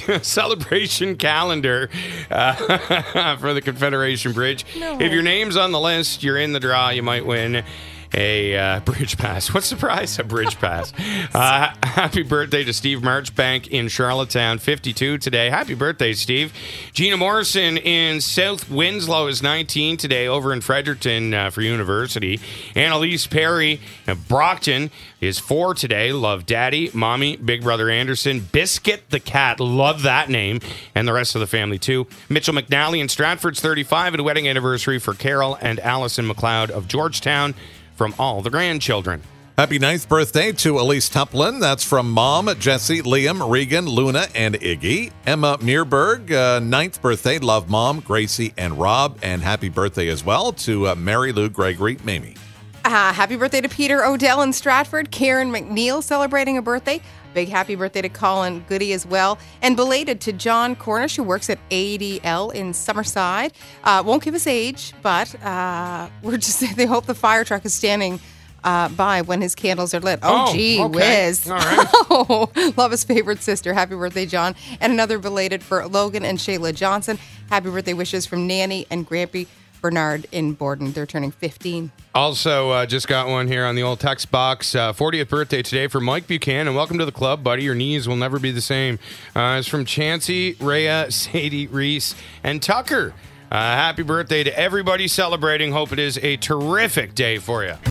celebration calendar for the Confederation Bridge. No. If your name's on the list, you're in the draw. You might win a bridge pass. What's the prize? A bridge pass. Happy birthday to Steve Marchbank in Charlottetown, 52 today. Happy birthday, Steve. Gina Morrison in South Winslow is 19 today, over in Fredericton for university. Annalise Perry of Brockton is 4 today. Love Daddy, Mommy, Big Brother Anderson, Biscuit the cat. Love that name. And the rest of the family, too. Mitchell McNally in Stratford's 35, and a wedding anniversary for Carol and Allison McLeod of Georgetown, from all the grandchildren. Happy 9th birthday to Elise Tuplin. That's from Mom, Jesse, Liam, Regan, Luna, and Iggy. Emma Meerberg, 9th birthday. Love Mom, Gracie, and Rob. And happy birthday as well to Mary Lou, Gregory, Mamie. Happy birthday to Peter Odell in Stratford. Karen McNeil celebrating a birthday. Big happy birthday to Colin Goody as well. And belated to John Cornish, who works at ADL in Summerside. Won't give his age, but they hope the fire truck is standing by when his candles are lit. Oh, gee okay. whiz. All right. Oh, love his favorite sister. Happy birthday, John. And another belated for Logan and Shayla Johnson. Happy birthday wishes from Nanny and Grampy Bernard in Borden. They're turning 15. Also, just got one here on the old text box. 40th birthday today for Mike Buchanan. Welcome to the club, buddy. Your knees will never be the same. It's from Chansey, Rhea, Sadie, Reese, and Tucker. Happy birthday to everybody celebrating. Hope it is a terrific day for you.